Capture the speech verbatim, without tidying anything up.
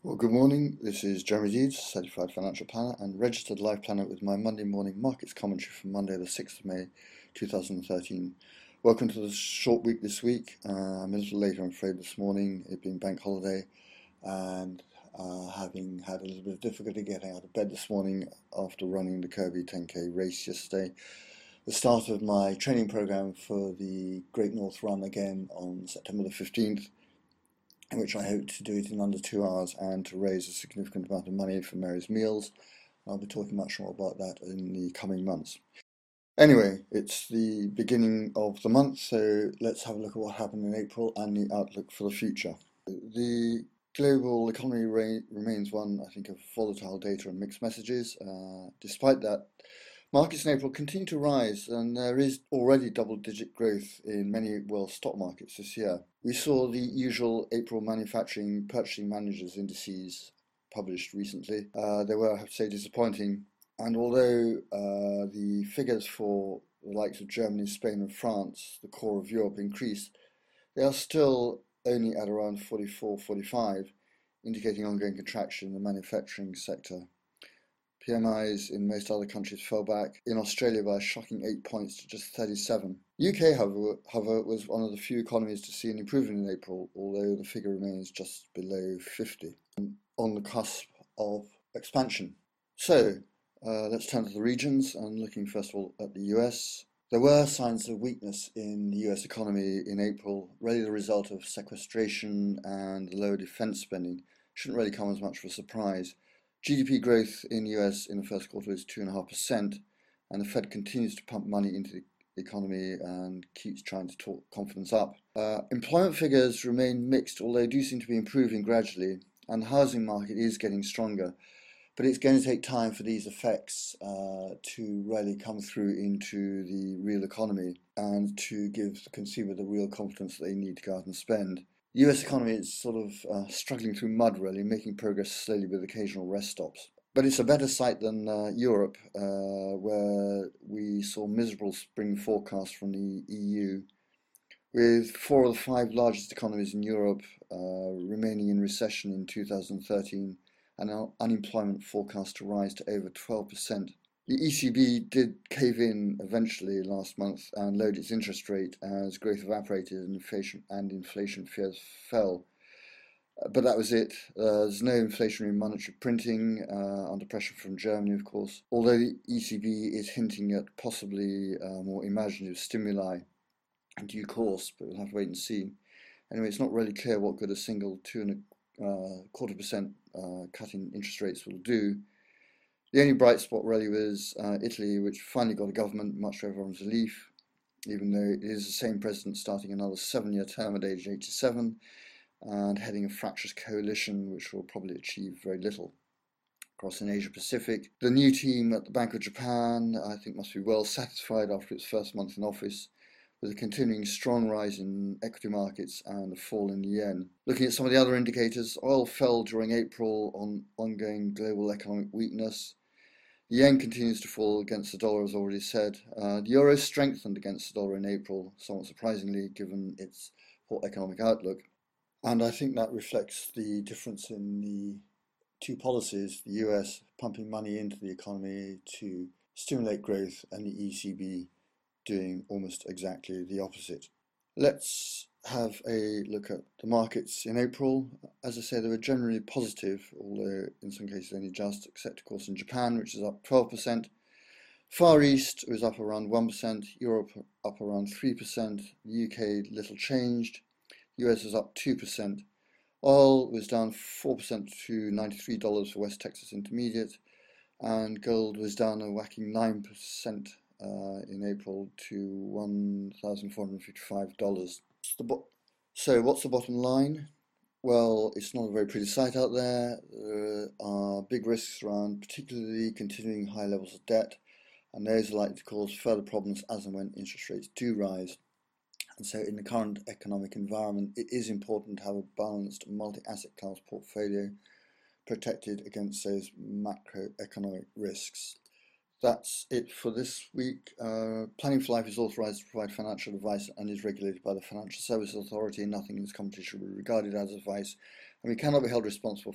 Well, good morning. This is Jeremy Deeds, Certified Financial Planner and Registered Life Planner with my Monday morning markets commentary for Monday, the sixth of May, two thousand thirteen. Welcome to the short week this week. Uh, I'm a little later, I'm afraid, this morning, it being bank holiday, and uh, having had a little bit of difficulty getting out of bed this morning after running the Kirby ten K race yesterday. The start of my training program for the Great North Run again on September the fifteenth. In which I hope to do it in under two hours and to raise a significant amount of money for Mary's Meals. I'll be talking much more about that in the coming months. Anyway, it's the beginning of the month, so let's have a look at what happened in April and the outlook for the future. The global economy re remains one, I think, of volatile data and mixed messages. Uh, despite that, markets in April continue to rise, and there is already double-digit growth in many world stock markets this year. We saw the usual April manufacturing purchasing managers indices published recently. Uh, they were, I have to say, disappointing. And although uh, the figures for the likes of Germany, Spain and France, the core of Europe, increased, they are still only at around forty-four, forty-five, indicating ongoing contraction in the manufacturing sector. P M Is in most other countries fell back, in Australia by a shocking eight points to just thirty-seven. U K, however, however, was one of the few economies to see an improvement in April, although the figure remains just below fifty, on the cusp of expansion. So, uh, let's turn to the regions, and looking first of all at the U S. There were signs of weakness in the U S economy in April, really the result of sequestration and lower defence spending. Shouldn't really come as much of a surprise. G D P growth in the U S in the first quarter is two point five percent, and the Fed continues to pump money into the economy and keeps trying to talk confidence up. Uh, employment figures remain mixed, although they do seem to be improving gradually, and the housing market is getting stronger. But it's going to take time for these effects uh, to really come through into the real economy and to give the consumer the real confidence that they need to go out and spend. The U S economy is sort of uh, struggling through mud, really, making progress slowly with occasional rest stops. But it's a better sight than uh, Europe, uh, where we saw miserable spring forecasts from the E U, with four of the five largest economies in Europe uh, remaining in recession in two thousand thirteen, and our unemployment forecast to rise to over twelve percent. The E C B did cave in eventually last month and lowered its interest rate as growth evaporated and inflation and inflation fears fell. Uh, but that was it. Uh, there's no inflationary monetary printing, uh, under pressure from Germany, of course, although the E C B is hinting at possibly uh, more imaginative stimuli in due course, but we'll have to wait and see. Anyway, it's not really clear what good a single two and a uh, quarter percent uh, cut in interest rates will do. The only bright spot really was uh, Italy, which finally got a government, much to everyone's relief, even though it is the same president starting another seven-year term at age eighty-seven and heading a fractious coalition which will probably achieve very little. Across in Asia Pacific, the new team at the Bank of Japan, I think, must be well satisfied after its first month in office, with a continuing strong rise in equity markets and a fall in the yen. Looking at some of the other indicators, oil fell during April on ongoing global economic weakness. The yen continues to fall against the dollar, as already said. Uh, the euro strengthened against the dollar in April, somewhat surprisingly given its poor economic outlook. And I think that reflects the difference in the two policies, the U S pumping money into the economy to stimulate growth, and the E C B doing almost exactly the opposite. Let's have a look at the markets in April. As I say, they were generally positive, although in some cases only just, except of course in Japan, which is up twelve percent. Far East was up around one percent, Europe up around three percent, the U K little changed, U S was up two percent. Oil was down four percent to ninety-three dollars for West Texas Intermediate, and gold was down a whacking nine percent Uh, in April to one thousand four hundred fifty-five dollars. So what's the bottom line? Well, it's not a very pretty sight out there. There are big risks around, particularly continuing high levels of debt, and those are likely to cause further problems as and when interest rates do rise. And so in the current economic environment, it is important to have a balanced multi-asset class portfolio protected against those macroeconomic risks. That's it for this week. Uh, Planning for Life is authorised to provide financial advice and is regulated by the Financial Services Authority, and nothing in this commentary should be regarded as advice, and we cannot be held responsible